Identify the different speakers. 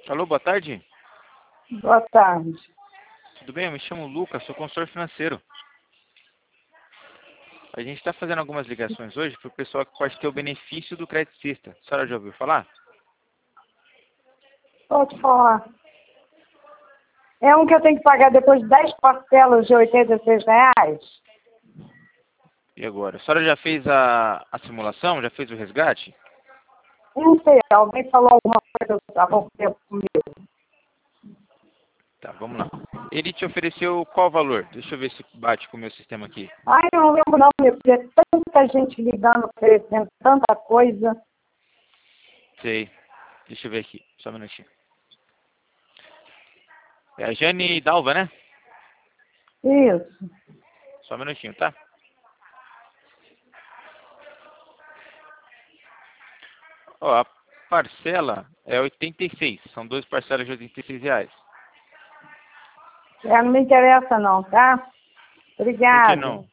Speaker 1: Alô, boa tarde.
Speaker 2: Boa tarde.
Speaker 1: Tudo bem? Eu me chamo Lucas, sou consultor financeiro. A gente está fazendo algumas ligações hoje para o pessoal que pode ter o benefício do Credicista. A senhora já ouviu falar?
Speaker 2: Pode falar. É um que eu tenho que pagar depois de 10 parcelas de R$ 86?
Speaker 1: E agora? A senhora já fez a simulação? Já fez o resgate?
Speaker 2: Não sei, alguém falou alguma coisa há pouco tempo comigo.
Speaker 1: Tá, vamos lá. Ele te ofereceu qual valor? Deixa eu ver se bate com o meu sistema aqui.
Speaker 2: Ai, eu não lembro não, meu filho. É tanta gente ligando, oferecendo tanta coisa.
Speaker 1: Sei. Deixa eu ver aqui. Só um minutinho. É a Jane Dalva, né?
Speaker 2: Isso.
Speaker 1: Só um minutinho, tá? Ó, a parcela é 86. São 2 parcelas de R$ 86.
Speaker 2: Não me interessa não, tá?
Speaker 1: Por que
Speaker 2: Obrigada.
Speaker 1: não?